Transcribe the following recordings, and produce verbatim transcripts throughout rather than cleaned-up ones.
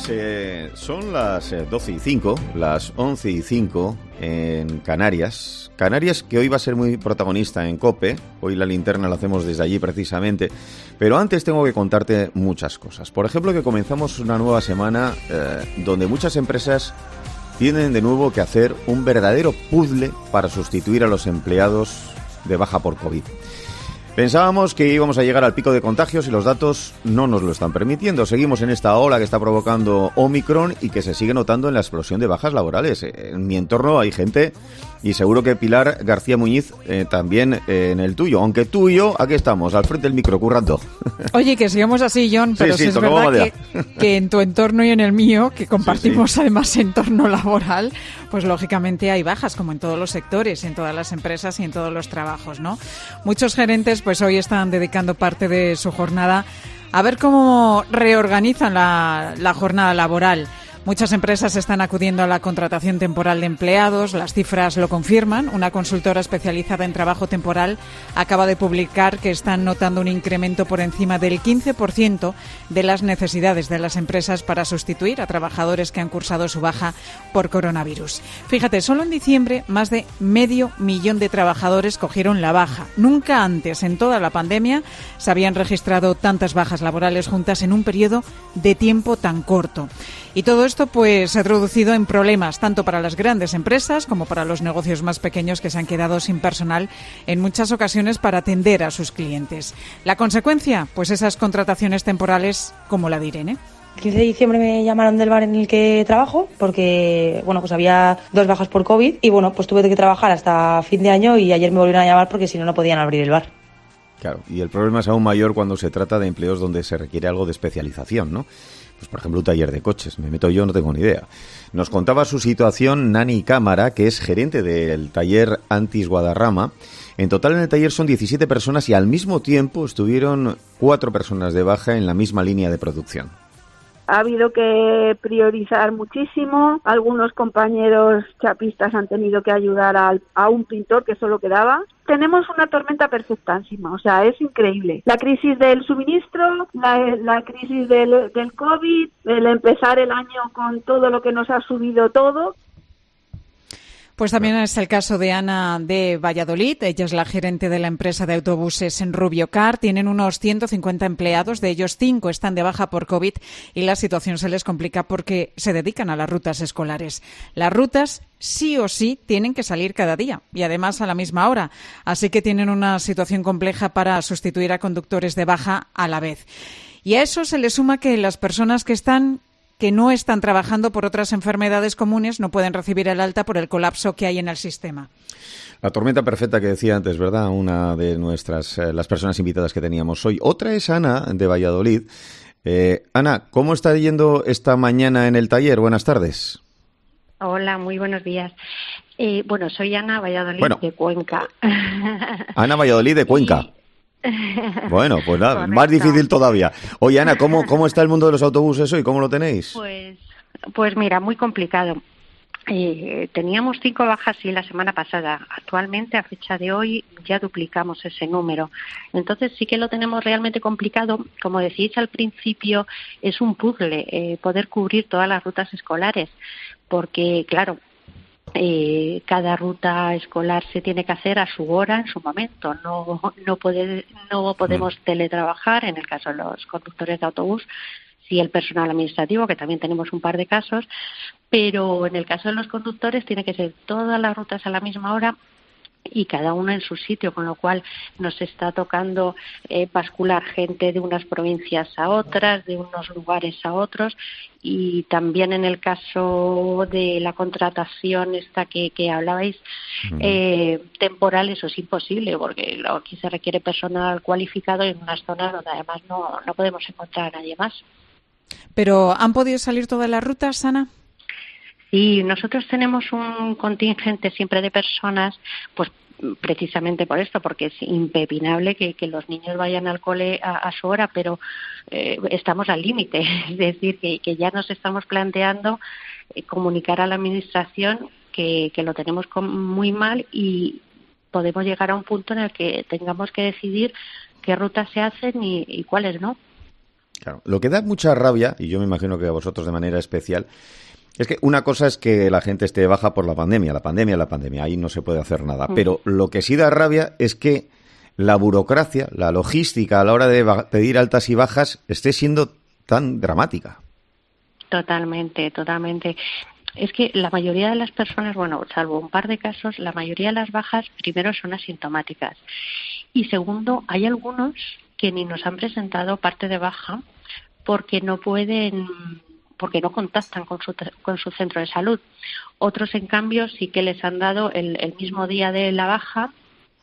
días. Eh, son las eh, doce y cinco, las once y cinco en Canarias. Canarias que hoy va a ser muy protagonista en COPE. Hoy la linterna la hacemos desde allí precisamente. Pero antes tengo que contarte muchas cosas. Por ejemplo, que comenzamos una nueva semana eh, donde muchas empresas tienen de nuevo que hacer un verdadero puzzle para sustituir a los empleados de baja por COVID. Pensábamos que íbamos a llegar al pico de contagios y los datos no nos lo están permitiendo. Seguimos en esta ola que está provocando Omicron y que se sigue notando en la explosión de bajas laborales. En mi entorno hay gente, y seguro que Pilar García Muñiz eh, también eh, en el tuyo. Aunque tú y yo, aquí estamos, al frente del micro, currando. Oye, que sigamos así, John, pero sí, sí, sí es verdad que, que en tu entorno y en el mío, que compartimos sí, sí. además entorno laboral, pues lógicamente hay bajas, como en todos los sectores, en todas las empresas y en todos los trabajos, ¿no? Muchos gerentes pues hoy están dedicando parte de su jornada a ver cómo reorganizan la, la jornada laboral. Muchas empresas están acudiendo a la contratación temporal de empleados, las cifras lo confirman. Una consultora especializada en trabajo temporal acaba de publicar que están notando un incremento por encima del quince por ciento de las necesidades de las empresas para sustituir a trabajadores que han cursado su baja por coronavirus. Fíjate, solo en diciembre más de medio millón de trabajadores cogieron la baja. Nunca antes, en toda la pandemia, se habían registrado tantas bajas laborales juntas en un periodo de tiempo tan corto. Y todo esto pues se ha traducido en problemas tanto para las grandes empresas como para los negocios más pequeños que se han quedado sin personal en muchas ocasiones para atender a sus clientes. La consecuencia, pues esas contrataciones temporales como la de Irene. El quince de diciembre me llamaron del bar en el que trabajo porque, bueno, pues había dos bajas por COVID y, bueno, pues tuve que trabajar hasta fin de año y ayer me volvieron a llamar porque si no, no podían abrir el bar. Claro, y el problema es aún mayor cuando se trata de empleos donde se requiere algo de especialización, ¿no? Pues por ejemplo un taller de coches, me meto yo, no tengo ni idea. Nos contaba su situación Nani Cámara, que es gerente del taller Antis Guadarrama. En total en el taller son diecisiete personas y al mismo tiempo estuvieron cuatro personas de baja en la misma línea de producción. Ha habido que priorizar muchísimo. Algunos compañeros chapistas han tenido que ayudar a, a un pintor que solo quedaba. Tenemos una tormenta perfectísima, o sea, es increíble. La crisis del suministro, la, la crisis del, del COVID, el empezar el año con todo lo que nos ha subido todo. Pues también es el caso de Ana de Valladolid. Ella es la gerente de la empresa de autobuses en Rubio Car. Tienen unos ciento cincuenta empleados, de ellos cinco están de baja por COVID y la situación se les complica porque se dedican a las rutas escolares. Las rutas sí o sí tienen que salir cada día y además a la misma hora. Así que tienen una situación compleja para sustituir a conductores de baja a la vez. Y a eso se le suma que las personas que están que no están trabajando por otras enfermedades comunes no pueden recibir el alta por el colapso que hay en el sistema. La tormenta perfecta que decía antes, ¿verdad? Una de nuestras, eh, las personas invitadas que teníamos hoy. Otra es Ana, de Valladolid. Eh, Ana, ¿cómo está yendo esta mañana en el taller? Buenas tardes. Hola, muy buenos días. Eh, bueno, soy Ana Valladolid bueno, de Cuenca. Ana Valladolid de Cuenca. Y... Bueno, pues nada, correcto. Más difícil todavía. Oye, Ana, ¿cómo, ¿cómo está el mundo de los autobuses hoy? ¿Cómo lo tenéis? Pues, pues mira, muy complicado. Eh, teníamos cinco bajas sí la semana pasada. Actualmente, a fecha de hoy, ya duplicamos ese número. Entonces sí que lo tenemos realmente complicado. Como decíais al principio, es un puzzle eh, poder cubrir todas las rutas escolares. Porque, claro, Eh, cada ruta escolar se tiene que hacer a su hora, en su momento. No, no, puede, no podemos teletrabajar, en el caso de los conductores de autobús, sí el personal administrativo, que también tenemos un par de casos, pero en el caso de los conductores tiene que ser todas las rutas a la misma hora y cada uno en su sitio, con lo cual nos está tocando eh, bascular gente de unas provincias a otras, de unos lugares a otros, y también en el caso de la contratación esta que, que hablabais, uh-huh. eh, temporal, eso es imposible, porque aquí se requiere personal cualificado en unas zonas donde además no, no podemos encontrar a nadie más. ¿Pero han podido salir todas las rutas, Ana? Sí, nosotros tenemos un contingente siempre de personas, pues precisamente por esto, porque es impepinable que, que los niños vayan al cole a, a su hora, pero eh, estamos al límite, es decir, que, que ya nos estamos planteando eh, comunicar a la administración que, que lo tenemos muy mal y podemos llegar a un punto en el que tengamos que decidir qué rutas se hacen y, y cuáles no. Claro. Lo que da mucha rabia, y yo me imagino que a vosotros de manera especial, es que una cosa es que la gente esté baja por la pandemia, la pandemia, la pandemia, ahí no se puede hacer nada. Mm. Pero lo que sí da rabia es que la burocracia, la logística a la hora de pedir altas y bajas esté siendo tan dramática. Totalmente, totalmente. Es que la mayoría de las personas, bueno, salvo un par de casos, la mayoría de las bajas, primero, son asintomáticas. Y segundo, hay algunos que ni nos han presentado parte de baja porque no pueden, porque no contactan con su, con su centro de salud. Otros, en cambio, sí que les han dado el, el mismo día de la baja,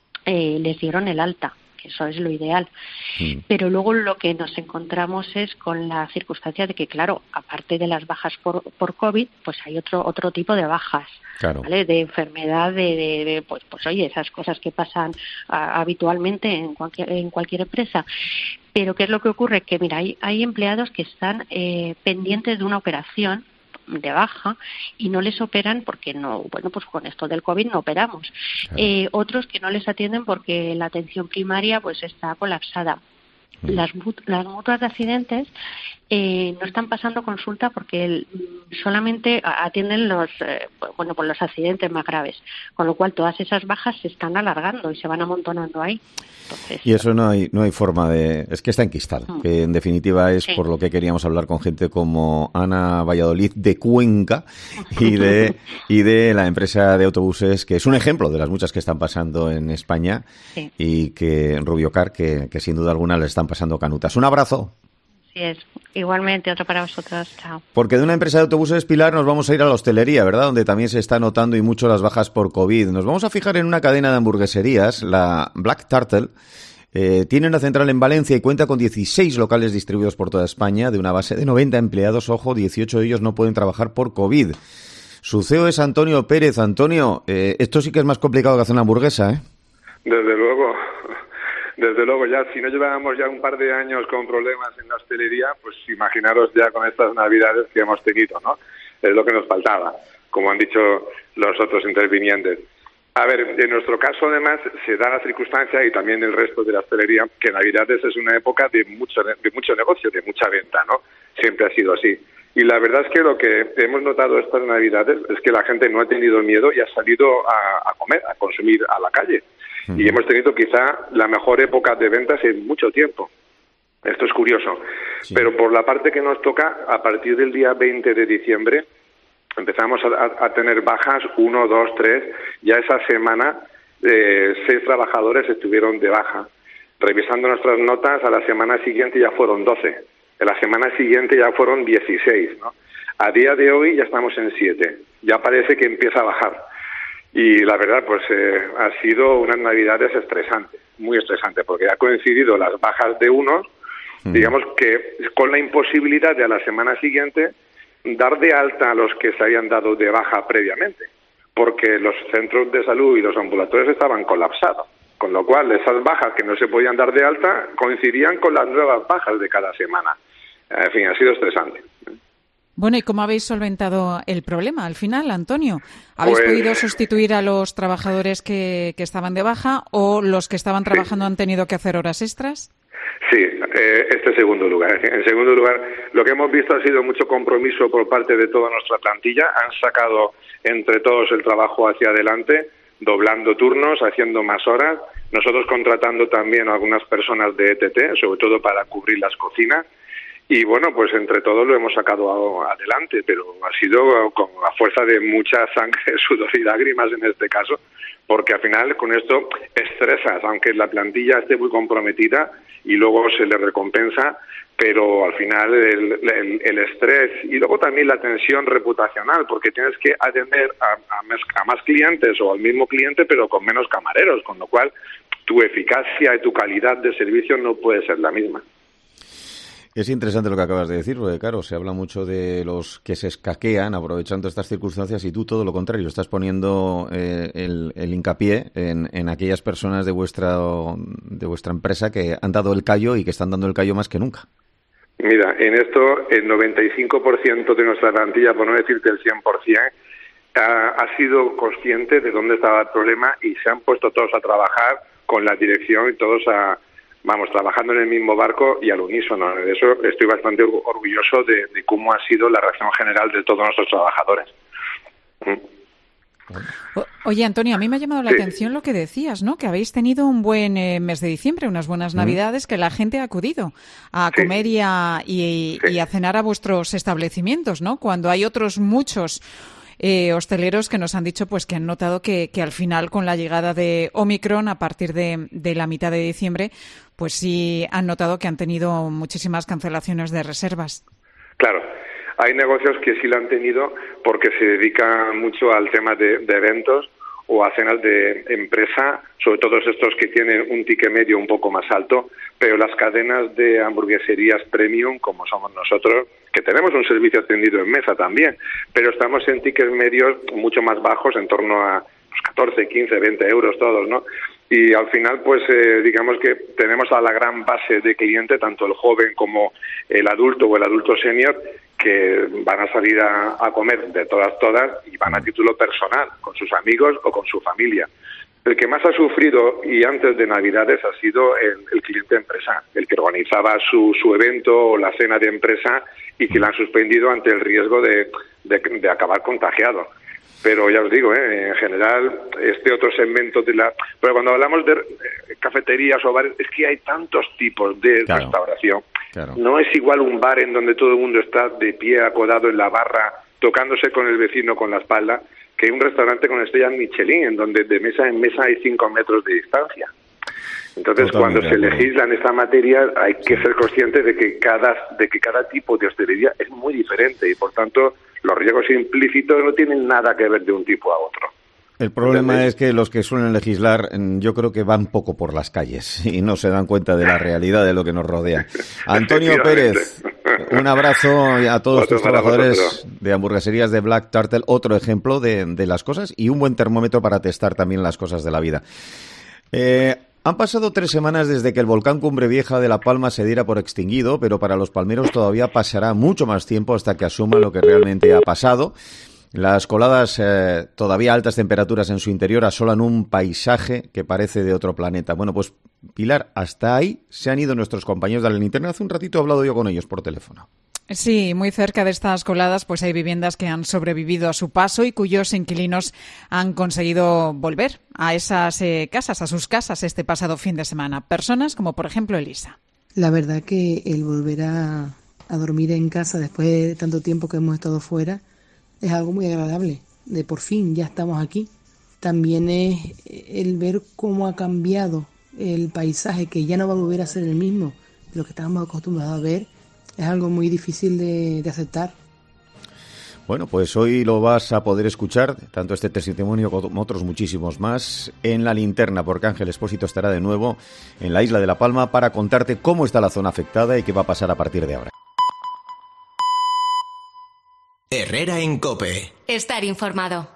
eh, les dieron el alta, que eso es lo ideal. Sí. Pero luego lo que nos encontramos es con la circunstancia de que, claro, aparte de las bajas por, por COVID, pues hay otro otro tipo de bajas. Claro. ¿Vale? De enfermedad, de, de, de pues, pues oye, esas cosas que pasan a, habitualmente en cualquier, en cualquier empresa. Pero ¿qué es lo que ocurre? Que mira, hay, hay empleados que están eh, pendientes de una operación de baja y no les operan porque no, bueno, pues con esto del COVID no operamos. Claro. Eh, otros que no les atienden porque la atención primaria pues está colapsada. Mm. Las, las mutuas de accidentes eh, no están pasando consulta porque el, solamente atienden los eh, bueno pues los accidentes más graves, con lo cual todas esas bajas se están alargando y se van amontonando ahí. Entonces, y eso no hay no hay forma de... Es que está enquistado, mm. que en definitiva es sí. por lo que queríamos hablar con gente como Ana Valladolid de Cuenca y de y de la empresa de autobuses, que es un ejemplo de las muchas que están pasando en España sí. y que Rubiocar, que, que sin duda alguna le están pasando canutas. Un abrazo. Sí es. Igualmente, otro para vosotros. Chao. Porque de una empresa de autobuses, Pilar, nos vamos a ir a la hostelería, ¿verdad? Donde también se está notando y mucho las bajas por COVID. Nos vamos a fijar en una cadena de hamburgueserías, la Black Turtle. Eh, tiene una central en Valencia y cuenta con dieciséis locales distribuidos por toda España, de una base de noventa empleados. Ojo, dieciocho de ellos no pueden trabajar por COVID. Su C E O es Antonio Pérez. Antonio, eh, esto sí que es más complicado que hacer una hamburguesa, ¿eh? Desde luego. Desde luego, ya si no llevábamos ya un par de años con problemas en la hostelería, pues imaginaros ya con estas navidades que hemos tenido, ¿no? Es lo que nos faltaba, como han dicho los otros intervinientes. A ver, en nuestro caso además se da la circunstancia, y también el resto de la hostelería, que Navidades es una época de mucho de mucho negocio, de mucha venta, ¿no? Siempre ha sido así. Y la verdad es que lo que hemos notado estas Navidades es que la gente no ha tenido miedo y ha salido a, a comer, a consumir a la calle. Y hemos tenido quizá la mejor época de ventas en mucho tiempo. Esto es curioso. Sí. Pero por la parte que nos toca, a partir del día veinte de diciembre, empezamos a, a tener bajas, uno, dos, tres. Ya esa semana, eh, seis trabajadores estuvieron de baja. Revisando nuestras notas, a la semana siguiente ya fueron doce. En la semana siguiente ya fueron dieciséis, ¿no? A día de hoy ya estamos en siete. Ya parece que empieza a bajar. Y la verdad, pues eh, ha sido unas Navidades estresantes, muy estresantes, porque ha coincidido las bajas de unos, mm. digamos que con la imposibilidad de a la semana siguiente dar de alta a los que se habían dado de baja previamente, porque los centros de salud y los ambulatorios estaban colapsados, con lo cual esas bajas que no se podían dar de alta coincidían con las nuevas bajas de cada semana. En fin, ha sido estresante. Bueno, ¿y cómo habéis solventado el problema al final, Antonio? ¿Habéis pues, podido sustituir a los trabajadores que, que estaban de baja o los que estaban trabajando sí. han tenido que hacer horas extras? Sí, eh, este segundo lugar. En segundo lugar, lo que hemos visto ha sido mucho compromiso por parte de toda nuestra plantilla. Han sacado entre todos el trabajo hacia adelante, doblando turnos, haciendo más horas. Nosotros contratando también a algunas personas de E T T, sobre todo para cubrir las cocinas. Y bueno, pues entre todos lo hemos sacado adelante, pero ha sido con la fuerza de mucha sangre, sudor y lágrimas en este caso, porque al final con esto estresas, aunque la plantilla esté muy comprometida y luego se le recompensa, pero al final el, el, el estrés y luego también la tensión reputacional, porque tienes que atender a, a, más, a más clientes o al mismo cliente, pero con menos camareros, con lo cual tu eficacia y tu calidad de servicio no puede ser la misma. Es interesante lo que acabas de decir, porque claro, se habla mucho de los que se escaquean aprovechando estas circunstancias y tú todo lo contrario, estás poniendo eh, el, el hincapié en, en aquellas personas de vuestra de vuestra empresa que han dado el callo y que están dando el callo más que nunca. Mira, en esto el noventa y cinco por ciento de nuestra plantilla, por no decirte el cien por ciento, ha, ha sido consciente de dónde estaba el problema y se han puesto todos a trabajar con la dirección y todos a vamos, trabajando en el mismo barco y al unísono. De eso estoy bastante orgulloso de, de cómo ha sido la reacción general de todos nuestros trabajadores. O, oye, Antonio, a mí me ha llamado la sí. atención lo que decías, ¿no? Que habéis tenido un buen eh, mes de diciembre, unas buenas Navidades, que la gente ha acudido a sí. comer y a, y, sí. y a cenar a vuestros establecimientos, ¿no? Cuando hay otros muchos eh, hosteleros que nos han dicho pues que han notado que, que al final, con la llegada de Omicron, a partir de, de la mitad de diciembre, pues sí han notado que han tenido muchísimas cancelaciones de reservas. Claro. Hay negocios que sí lo han tenido porque se dedican mucho al tema de, de eventos o a cenas de empresa, sobre todo estos que tienen un ticket medio un poco más alto, pero las cadenas de hamburgueserías premium, como somos nosotros, que tenemos un servicio atendido en mesa también, pero estamos en tickets medios mucho más bajos, en torno a pues, catorce, quince, veinte euros todos, ¿no? Y al final, pues eh, digamos que tenemos a la gran base de cliente, tanto el joven como el adulto o el adulto senior, que van a salir a, a comer de todas, todas y van a título personal, con sus amigos o con su familia. El que más ha sufrido, y antes de Navidades, ha sido el, el cliente empresa, el que organizaba su, su evento o la cena de empresa y que la han suspendido ante el riesgo de, de, de acabar contagiado. Pero ya os digo, ¿eh? En general, este otro segmento de la... Pero cuando hablamos de cafeterías o bares, es que hay tantos tipos de claro, restauración. Claro. No es igual un bar en donde todo el mundo está de pie, acodado en la barra, tocándose con el vecino con la espalda, que un restaurante con estrellas Michelin, en donde de mesa en mesa hay cinco metros de distancia. Entonces, Totalmente cuando se legisla en esta materia, hay que sí. ser consciente de que cada de que cada tipo de hostelería es muy diferente y, por tanto, los riesgos implícitos no tienen nada que ver de un tipo a otro. El problema ¿Entendés? es que los que suelen legislar, yo creo que van poco por las calles y no se dan cuenta de la realidad de lo que nos rodea. Antonio Pérez, un abrazo a todos tus trabajadores de hamburgueserías de Black Turtle, otro ejemplo de, de las cosas y un buen termómetro para testar también las cosas de la vida. Eh, Han pasado tres semanas desde que el volcán Cumbre Vieja de La Palma se diera por extinguido, pero para los palmeros todavía pasará mucho más tiempo hasta que asuman lo que realmente ha pasado. Las coladas, eh, todavía altas temperaturas en su interior, asolan un paisaje que parece de otro planeta. Bueno, pues, Pilar, hasta ahí se han ido nuestros compañeros de la linterna. Hace un ratito he hablado yo con ellos por teléfono. Sí, muy cerca de estas coladas pues hay viviendas que han sobrevivido a su paso y cuyos inquilinos han conseguido volver a esas eh, casas, a sus casas este pasado fin de semana. Personas como, por ejemplo, Elisa. La verdad que el volver a, a dormir en casa después de tanto tiempo que hemos estado fuera es algo muy agradable. De por fin ya estamos aquí. También es el ver cómo ha cambiado el paisaje, que ya no va a volver a ser el mismo de lo que estábamos acostumbrados a ver. Es algo muy difícil de, de aceptar. Bueno, pues hoy lo vas a poder escuchar, tanto este testimonio como otros muchísimos más, en La Linterna, porque Ángel Expósito estará de nuevo en la isla de La Palma para contarte cómo está la zona afectada y qué va a pasar a partir de ahora. Herrera en COPE. Estar informado.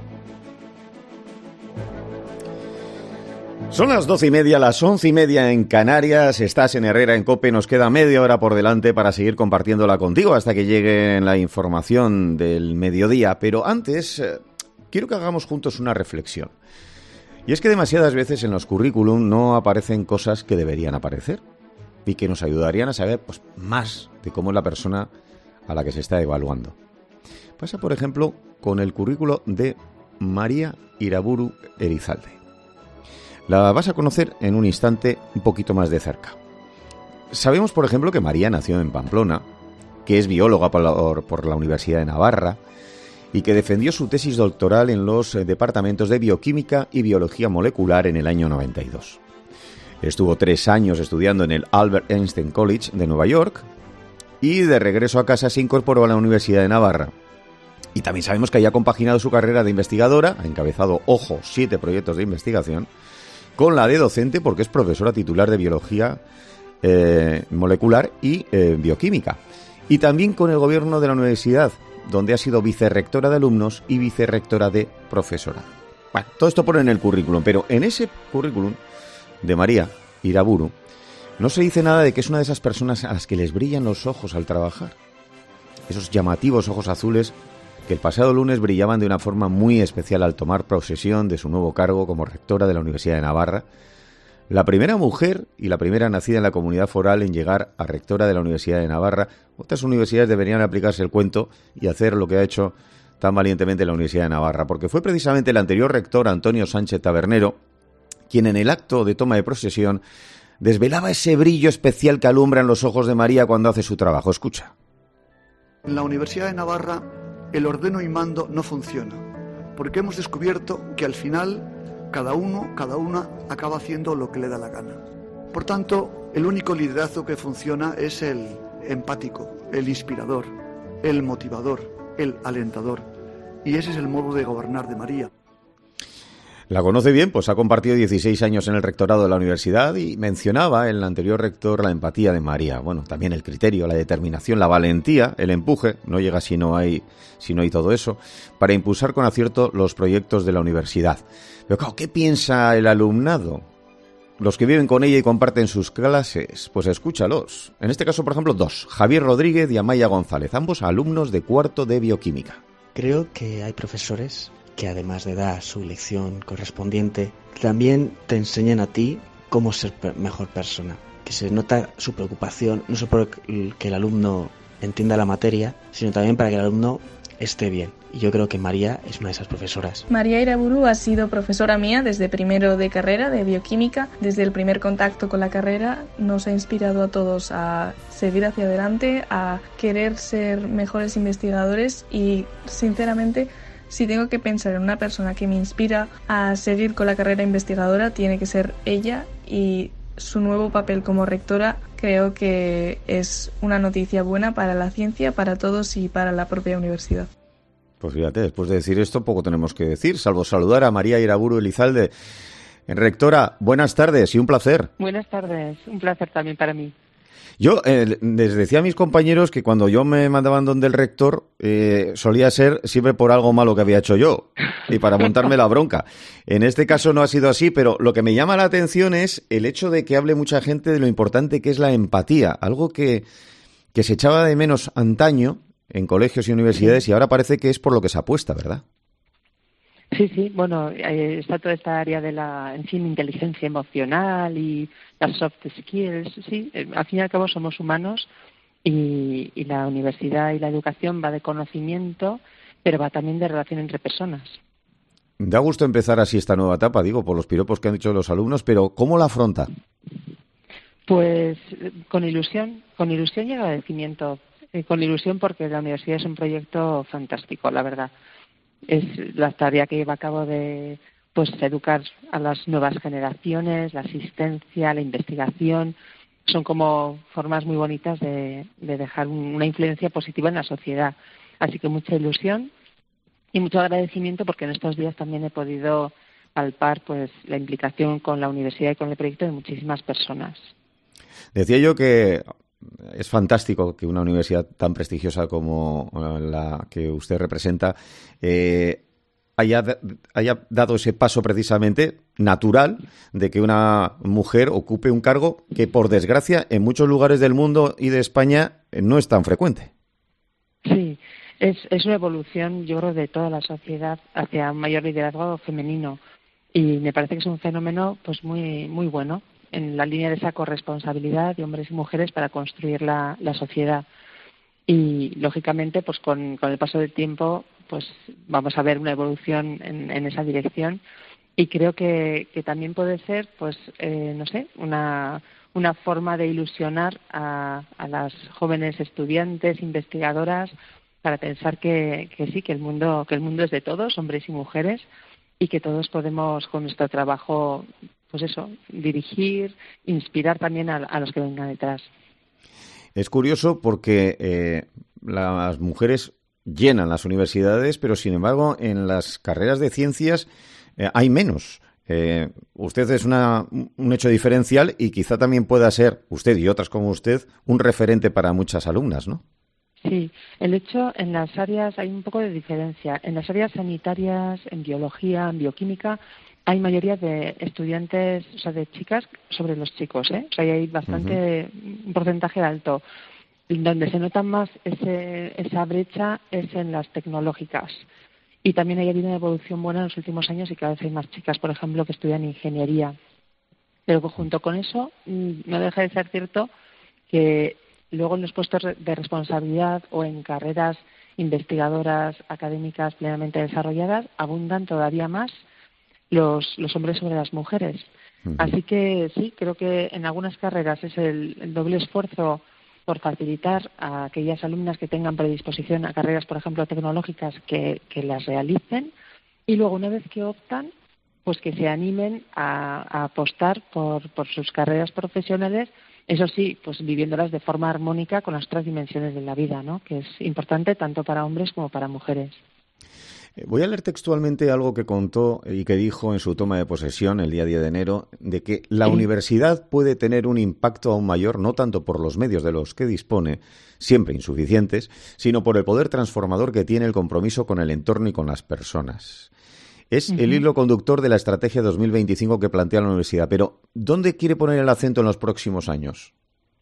Son las doce y media, las once y media en Canarias. Estás en Herrera en COPE. Nos queda media hora por delante para seguir compartiéndola contigo hasta que llegue la información del mediodía. Pero antes, eh, quiero que hagamos juntos una reflexión. Y es que demasiadas veces en los currículum no aparecen cosas que deberían aparecer y que nos ayudarían a saber pues, más de cómo es la persona a la que se está evaluando. Pasa, por ejemplo, con el currículo de María Iraburu Erizalde. La vas a conocer en un instante un poquito más de cerca. Sabemos, por ejemplo, que María nació en Pamplona, que es bióloga por la, por la Universidad de Navarra y que defendió su tesis doctoral en los departamentos de Bioquímica y Biología Molecular en el año noventa y dos. Estuvo tres años estudiando en el Albert Einstein College de Nueva York y de regreso a casa se incorporó a la Universidad de Navarra. Y también sabemos que haya compaginado su carrera de investigadora, ha encabezado, ojo, siete proyectos de investigación, con la de docente porque es profesora titular de Biología eh, Molecular y eh, Bioquímica. Y también con el gobierno de la universidad, donde ha sido vicerrectora de alumnos y vicerrectora de profesorado. Bueno, todo esto pone en el currículum, pero en ese currículum de María Iraburu no se dice nada de que es una de esas personas a las que les brillan los ojos al trabajar. Esos llamativos ojos azules que el pasado lunes brillaban de una forma muy especial al tomar posesión de su nuevo cargo como rectora de la Universidad de Navarra, La primera mujer y la primera nacida en la comunidad foral en llegar a rectora de la Universidad de Navarra. Otras universidades deberían aplicarse el cuento y hacer lo que ha hecho tan valientemente la Universidad de Navarra, porque fue precisamente el anterior rector, Antonio Sánchez Tabernero, quien en el acto de toma de posesión desvelaba ese brillo especial que alumbra en los ojos de María cuando hace su trabajo. Escucha. En la Universidad de Navarra el ordeno y mando no funciona, porque hemos descubierto que al final cada uno, cada una acaba haciendo lo que le da la gana. Por tanto, el único liderazgo que funciona es el empático, el inspirador, el motivador, el alentador. Y ese es el modo de gobernar de María. La conoce bien, pues ha compartido dieciséis años en el rectorado de la universidad y mencionaba el anterior rector la empatía de María. Bueno, también el criterio, la determinación, la valentía, el empuje, no llega si no hay, si no hay todo eso, para impulsar con acierto los proyectos de la universidad. Pero claro, ¿qué piensa el alumnado? Los que viven con ella y comparten sus clases, pues escúchalos. En este caso, por ejemplo, dos, Javier Rodríguez y Amaya González, ambos alumnos de cuarto de bioquímica. Creo que hay profesores que además de dar su lección correspondiente, también te enseñan a ti cómo ser mejor persona. Que se nota su preocupación, no solo por que el alumno entienda la materia, sino también para que el alumno esté bien. Y yo creo que María es una de esas profesoras. María Iraburu ha sido profesora mía desde primero de carrera de bioquímica. Desde el primer contacto con la carrera nos ha inspirado a todos a seguir hacia adelante, a querer ser mejores investigadores y, sinceramente, si tengo que pensar en una persona que me inspira a seguir con la carrera investigadora, tiene que ser ella, y su nuevo papel como rectora creo que es una noticia buena para la ciencia, para todos y para la propia universidad. Pues fíjate, después de decir esto poco tenemos que decir, salvo saludar a María Iraburu Elizalde. Rectora, buenas tardes y un placer. Buenas tardes, un placer también para mí. Yo eh, les decía a mis compañeros que cuando yo me mandaban donde el rector eh, solía ser siempre por algo malo que había hecho yo y para montarme la bronca. En este caso no ha sido así, pero lo que me llama la atención es el hecho de que hable mucha gente de lo importante que es la empatía, algo que, que se echaba de menos antaño en colegios y universidades y ahora parece que es por lo que se apuesta, ¿verdad? Sí, sí, bueno, eh, está toda esta área de la, en fin, inteligencia emocional y las soft skills, sí, eh, al fin y al cabo somos humanos y, y la universidad y la educación va de conocimiento, pero va también de relación entre personas. Da gusto empezar así esta nueva etapa, digo, por los piropos que han hecho los alumnos, pero ¿cómo la afronta? Pues con ilusión, con ilusión y agradecimiento, eh, con ilusión porque la universidad es un proyecto fantástico, la verdad. Es la tarea que lleva a cabo de pues educar a las nuevas generaciones, la asistencia, la investigación. Son como formas muy bonitas de, de dejar un, una influencia positiva en la sociedad. Así que mucha ilusión y mucho agradecimiento porque en estos días también he podido palpar pues la implicación con la universidad y con el proyecto de muchísimas personas. Decía yo que es fantástico que una universidad tan prestigiosa como la que usted representa eh, haya, haya dado ese paso precisamente natural de que una mujer ocupe un cargo que, por desgracia, en muchos lugares del mundo y de España no es tan frecuente. Sí, es, es una evolución, yo creo, de toda la sociedad hacia un mayor liderazgo femenino y me parece que es un fenómeno pues muy muy bueno, en la línea de esa corresponsabilidad de hombres y mujeres para construir la, la sociedad. Y, lógicamente, pues con, con el paso del tiempo, pues vamos a ver una evolución en, en esa dirección. Y creo que, que también puede ser, pues, eh, no sé, una, una forma de ilusionar a, a las jóvenes estudiantes, investigadoras, para pensar que, que sí, que el mundo, que el mundo es de todos, hombres y mujeres, y que todos podemos, con nuestro trabajo, pues eso, dirigir, inspirar también a, a los que vengan detrás. Es curioso porque eh, las mujeres llenan las universidades, pero sin embargo en las carreras de ciencias eh, hay menos. Eh, usted es una, un hecho diferencial y quizá también pueda ser, usted y otras como usted, un referente para muchas alumnas, ¿no? Sí, el hecho en las áreas, hay un poco de diferencia. En las áreas sanitarias, en biología, en bioquímica, hay mayoría de estudiantes, o sea, de chicas sobre los chicos, ¿eh? O sea, hay bastante, uh-huh. un porcentaje alto. Donde se nota más ese, esa brecha es en las tecnológicas. Y también hay habido una evolución buena en los últimos años y cada vez hay más chicas, por ejemplo, que estudian ingeniería. Pero junto con eso, no deja de ser cierto que luego en los puestos de responsabilidad o en carreras investigadoras, académicas plenamente desarrolladas, abundan todavía más los, los hombres sobre las mujeres. Uh-huh. Así que sí, creo que en algunas carreras es el, el doble esfuerzo por facilitar a aquellas alumnas que tengan predisposición a carreras, por ejemplo, tecnológicas, que, que las realicen, y luego una vez que optan, pues que se animen a, a apostar por, por sus carreras profesionales, eso sí, pues viviéndolas de forma armónica con las otras dimensiones de la vida, ¿no? Que es importante tanto para hombres como para mujeres. Voy a leer textualmente algo que contó y que dijo en su toma de posesión el día diez de enero, de que la sí. universidad puede tener un impacto aún mayor, no tanto por los medios de los que dispone, siempre insuficientes, sino por el poder transformador que tiene el compromiso con el entorno y con las personas. Es uh-huh. el hilo conductor de la estrategia dos mil veinticinco que plantea la universidad. Pero, ¿dónde quiere poner el acento en los próximos años?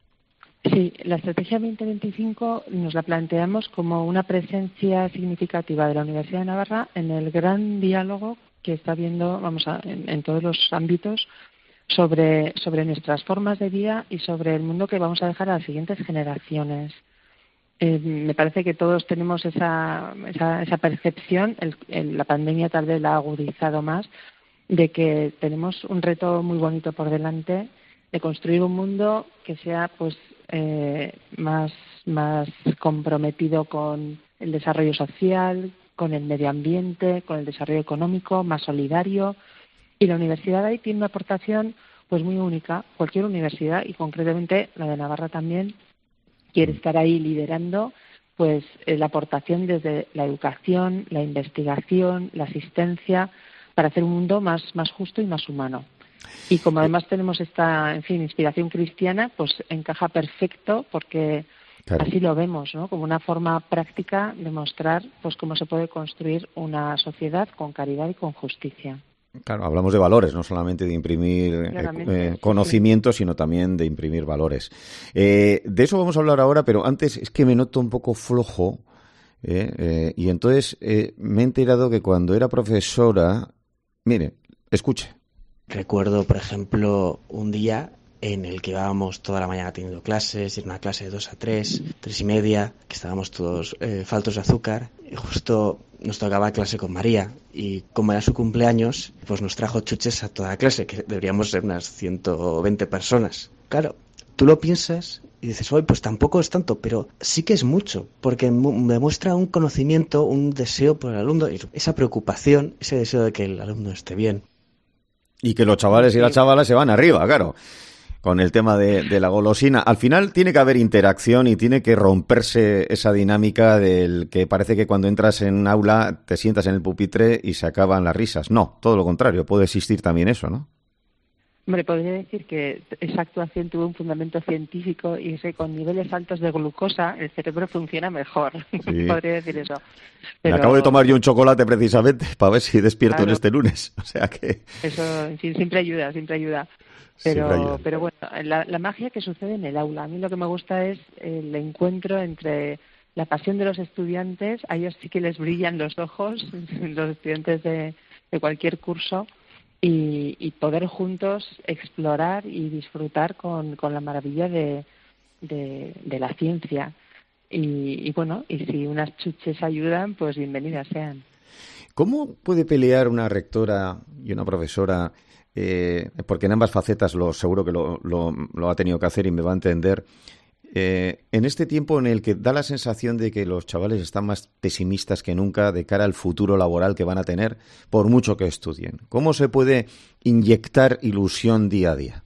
Sí, la estrategia veinte veinticinco nos la planteamos como una presencia significativa de la Universidad de Navarra en el gran diálogo que está habiendo, vamos a, en, en todos los ámbitos sobre, sobre nuestras formas de vida y sobre el mundo que vamos a dejar a las siguientes generaciones. Eh, me parece que todos tenemos esa, esa, esa percepción, el, el, la pandemia tal vez la ha agudizado más, de que tenemos un reto muy bonito por delante de construir un mundo que sea pues eh, más, más comprometido con el desarrollo social, con el medio ambiente, con el desarrollo económico, más solidario. Y la universidad ahí tiene una aportación pues muy única. Cualquier universidad, y concretamente la de Navarra también, quiere estar ahí liderando pues eh, la aportación desde la educación, la investigación, la asistencia, para hacer un mundo más, más justo y más humano. Y como además tenemos esta, en fin, inspiración cristiana, pues encaja perfecto porque claro. así lo vemos, ¿no? Como una forma práctica de mostrar pues cómo se puede construir una sociedad con caridad y con justicia. Claro, hablamos de valores, no solamente de imprimir eh, eh, conocimientos, sí. sino también de imprimir valores. Eh, de eso vamos a hablar ahora, pero antes es que me noto un poco flojo eh, eh, y entonces eh, me he enterado que cuando era profesora, mire, escuche. Recuerdo, por ejemplo, un día en el que íbamos toda la mañana teniendo clases, era una clase de dos a tres, tres y media, que estábamos todos eh, faltos de azúcar, y justo nos tocaba clase con María, y como era su cumpleaños, pues nos trajo chuches a toda la clase, que deberíamos ser unas ciento veinte personas. Claro, tú lo piensas y dices, oye, pues tampoco es tanto, pero sí que es mucho, porque demuestra un conocimiento, un deseo por el alumno, esa preocupación, ese deseo de que el alumno esté bien. Y que los chavales y las chavalas se van arriba, claro, con el tema de, de la golosina. Al final tiene que haber interacción y tiene que romperse esa dinámica del que parece que cuando entras en un aula te sientas en el pupitre y se acaban las risas. No, todo lo contrario, puede existir también eso, ¿no? Hombre, podría decir que esa actuación tuvo un fundamento científico y que con niveles altos de glucosa el cerebro funciona mejor. Sí. Podría decir eso. Pero... Me acabo de tomar yo un chocolate precisamente para ver si despierto claro. en este lunes. O sea que... Eso sí, siempre ayuda, siempre ayuda. Pero, siempre ayuda. Pero bueno, la, la magia que sucede en el aula. A mí lo que me gusta es el encuentro entre la pasión de los estudiantes. A ellos sí que les brillan los ojos, los estudiantes de, de cualquier curso. Y, y poder juntos explorar y disfrutar con, con la maravilla de, de, de la ciencia. Y, y bueno, y si unas chuches ayudan, pues bienvenidas sean. ¿Cómo puede pelear una rectora y una profesora? Eh, porque en ambas facetas lo seguro que lo, lo, lo ha tenido que hacer y me va a entender. Eh, en este tiempo en el que da la sensación de que los chavales están más pesimistas que nunca de cara al futuro laboral que van a tener, por mucho que estudien, ¿cómo se puede inyectar ilusión día a día?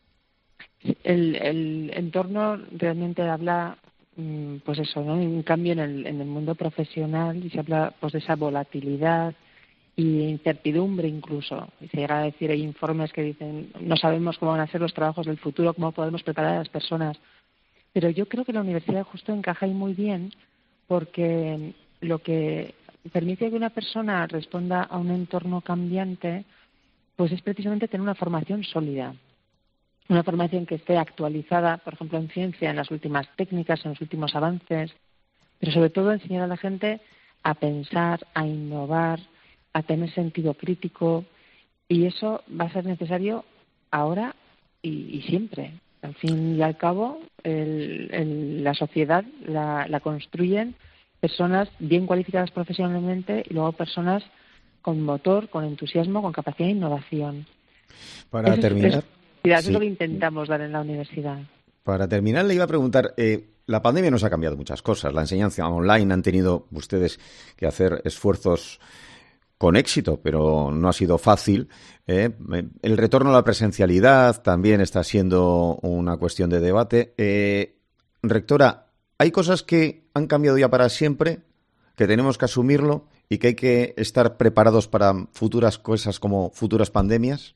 El, el entorno realmente habla, pues eso, ¿no? Un cambio en el, en el mundo profesional y se habla pues de esa volatilidad y incertidumbre incluso. Y se llega a decir, hay informes que dicen, no sabemos cómo van a ser los trabajos del futuro, cómo podemos preparar a las personas. Pero yo creo que la universidad justo encaja ahí muy bien porque lo que permite que una persona responda a un entorno cambiante pues es precisamente tener una formación sólida. Una formación que esté actualizada, por ejemplo, en ciencia, en las últimas técnicas, en los últimos avances, pero sobre todo enseñar a la gente a pensar, a innovar, a tener sentido crítico, y eso va a ser necesario ahora y, y siempre. Al fin y al cabo, el, el, la sociedad la, la construyen personas bien cualificadas profesionalmente y luego personas con motor, con entusiasmo, con capacidad de innovación. Para eso terminar... Es, es, eso sí. es lo que intentamos dar en la universidad. Para terminar, le iba a preguntar, eh, la pandemia nos ha cambiado muchas cosas. La enseñanza online han tenido ustedes que hacer esfuerzos con éxito, pero no ha sido fácil. ¿eh? El retorno a la presencialidad también está siendo una cuestión de debate. Eh, rectora, ¿hay cosas que han cambiado ya para siempre, que tenemos que asumirlo y que hay que estar preparados para futuras cosas como futuras pandemias?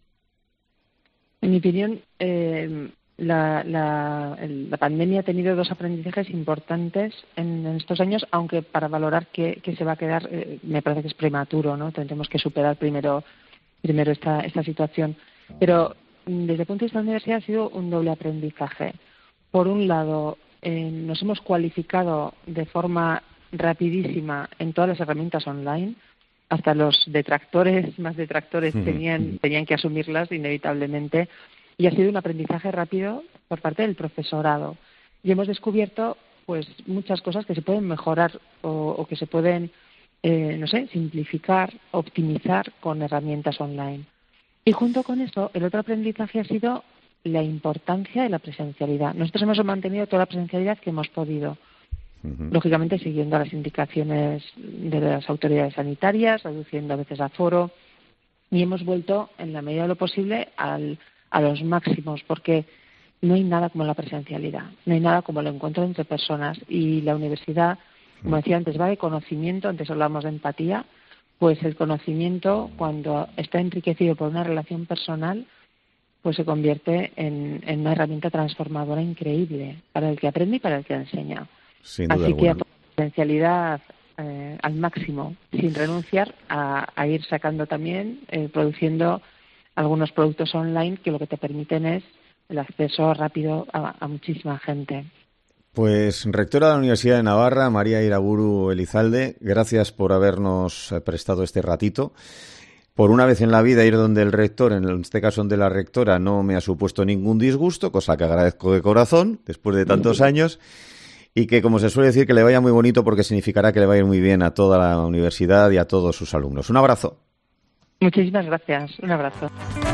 En mi opinión, eh, la, la, la pandemia ha tenido dos aprendizajes importantes en, en estos años, aunque para valorar qué, qué se va a quedar eh, me parece que es prematuro, ¿no? Tendremos que superar primero, primero esta, esta situación. Pero desde el punto de vista de la universidad ha sido un doble aprendizaje. Por un lado, eh, nos hemos cualificado de forma rapidísima en todas las herramientas online. Hasta los detractores, más detractores, tenían, tenían que asumirlas inevitablemente. Y ha sido un aprendizaje rápido por parte del profesorado. Y hemos descubierto pues muchas cosas que se pueden mejorar o, o que se pueden, eh, no sé, simplificar, optimizar con herramientas online. Y junto con eso, el otro aprendizaje ha sido la importancia de la presencialidad. Nosotros hemos mantenido toda la presencialidad que hemos podido. Lógicamente siguiendo las indicaciones de las autoridades sanitarias, reduciendo a veces aforo, y hemos vuelto en la medida de lo posible al, a los máximos, porque no hay nada como la presencialidad, no hay nada como el encuentro entre personas, y la universidad, como decía antes, va de conocimiento. Antes hablamos de empatía, pues el conocimiento, cuando está enriquecido por una relación personal, pues se convierte en, en una herramienta transformadora increíble para el que aprende y para el que enseña. Sin duda Así que alguna. a potencialidad eh, al máximo, sin renunciar a, a ir sacando también, eh, produciendo algunos productos online que lo que te permiten es el acceso rápido a, a muchísima gente. Pues, rectora de la Universidad de Navarra, María Iraburu Elizalde, gracias por habernos prestado este ratito. Por una vez en la vida ir donde el rector, en este caso donde la rectora, no me ha supuesto ningún disgusto, cosa que agradezco de corazón después de tantos años. Y que, como se suele decir, que le vaya muy bonito porque significará que le va a ir muy bien a toda la universidad y a todos sus alumnos. Un abrazo. Muchísimas gracias. Un abrazo.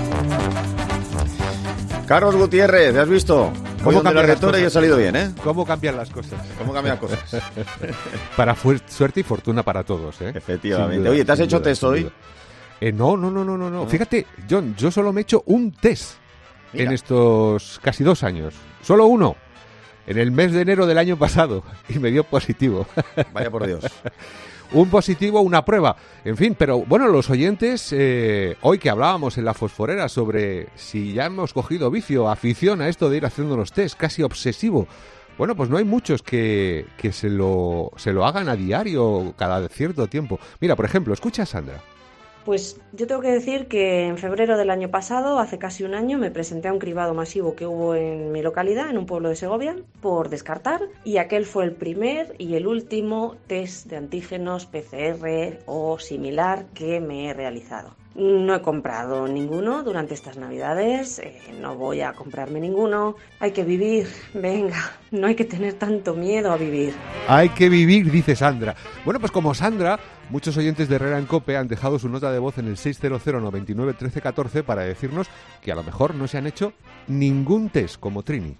Carlos Gutiérrez, ¿has visto? ¿Cómo cambiar la rectora y ha salido bien, eh? ¿Cómo cambian las cosas? ¿Cómo cambian las cosas? Para suerte y fortuna para todos, ¿eh? Efectivamente. Duda, Oye, ¿te has hecho duda, test hoy? Eh, no, no, no, no, no, no. Fíjate, John, yo solo me he hecho un test Mira. en estos casi dos años. Solo uno. En el mes de enero del año pasado, y me dio positivo. Vaya por Dios. Un positivo, una prueba. En fin, pero bueno, los oyentes, eh, hoy que hablábamos en La Fosforera sobre si ya hemos cogido vicio, afición a esto de ir haciendo los test, casi obsesivo. Bueno, pues no hay muchos que, que se lo, se lo hagan a diario, cada cierto tiempo. Mira, por ejemplo, escucha a Sandra. Pues yo tengo que decir que en febrero del año pasado, hace casi un año, me presenté a un cribado masivo que hubo en mi localidad, en un pueblo de Segovia, por descartar, y aquel fue el primer y el último test de antígenos P C R o similar que me he realizado. No he comprado ninguno durante estas navidades, eh, no voy a comprarme ninguno. Hay que vivir, venga, no hay que tener tanto miedo a vivir. Hay que vivir, dice Sandra. Bueno, pues como Sandra, muchos oyentes de Herrera en Cope han dejado su nota de voz en el seis cero cero, noventa y nueve, trece, catorce para decirnos que a lo mejor no se han hecho ningún test como Trini.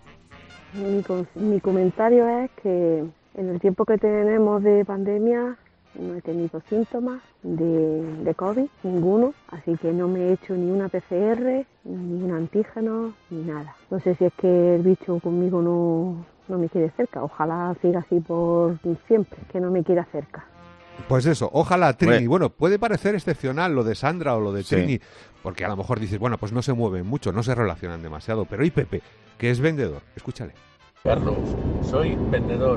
Mi, mi comentario es que en el tiempo que tenemos de pandemia no he tenido síntomas de, de COVID, ninguno, así que no me he hecho ni una P C R, ni un antígeno, ni nada. No sé si es que el bicho conmigo no, no me quiere cerca, ojalá siga así por siempre, que no me quiera cerca. Pues eso, ojalá Trini. Bueno, bueno, puede parecer excepcional lo de Sandra o lo de Trini, sí. Porque a lo mejor dices, bueno, pues no se mueven mucho, no se relacionan demasiado, pero ¿y Pepe, que es vendedor? Escúchale. Carlos, soy vendedor.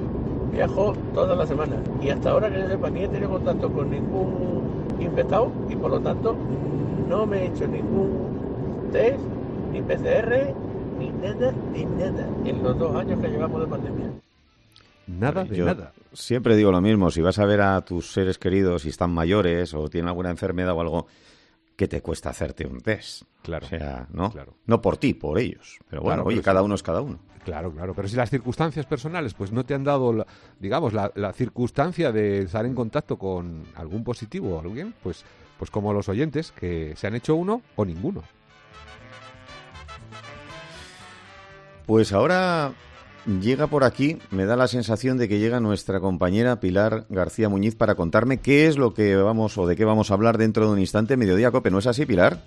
Viajo toda la semana y hasta ahora que yo sepa ni he tenido contacto con ningún infectado y por lo tanto no me he hecho ningún test, ni P C R, ni nada, ni nada en los dos años que llevamos de pandemia. Nada de yo nada. Siempre digo lo mismo, si vas a ver a tus seres queridos y están mayores o tienen alguna enfermedad o algo, ¿qué te cuesta hacerte un test? Claro. O sea, ¿no? Claro. No por ti, por ellos. Pero bueno, Claro, oye, pero cada sí. uno es cada uno. Claro, claro, pero si las circunstancias personales pues no te han dado, la, digamos, la, la circunstancia de estar en contacto con algún positivo o alguien, pues, pues como los oyentes, que se han hecho uno o ninguno. Pues ahora llega por aquí, me da la sensación de que llega nuestra compañera Pilar García Muñiz para contarme qué es lo que vamos o de qué vamos a hablar dentro de un instante. Mediodía Cope, ¿no es así, Pilar?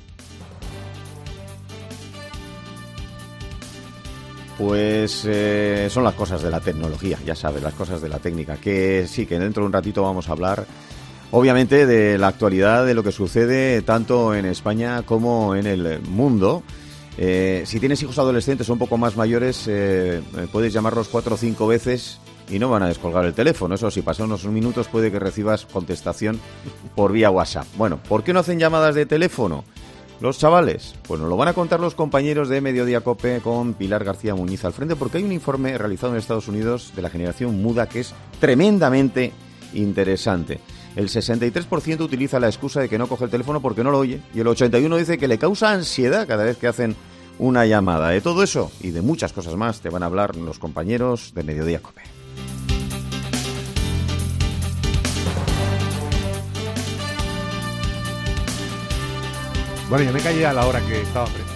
Pues eh, son las cosas de la tecnología, ya sabes, las cosas de la técnica, que sí, que dentro de un ratito vamos a hablar, obviamente, de la actualidad, de lo que sucede tanto en España como en el mundo. Eh, si tienes hijos adolescentes o un poco más mayores, eh, puedes llamarlos cuatro o cinco veces y no van a descolgar el teléfono. Eso, si pasan unos minutos puede que recibas contestación por vía WhatsApp. Bueno, ¿por qué no hacen llamadas de teléfono los chavales? Pues nos lo van a contar los compañeros de Mediodía Cope con Pilar García Muñiz al frente, porque hay un informe realizado en Estados Unidos de la generación muda que es tremendamente interesante. El sesenta y tres por ciento utiliza la excusa de que no coge el teléfono porque no lo oye, y el ochenta y uno por ciento dice que le causa ansiedad cada vez que hacen una llamada. De todo eso y de muchas cosas más te van a hablar los compañeros de Mediodía Cope. Bueno, yo me callé a la hora que estaba preso.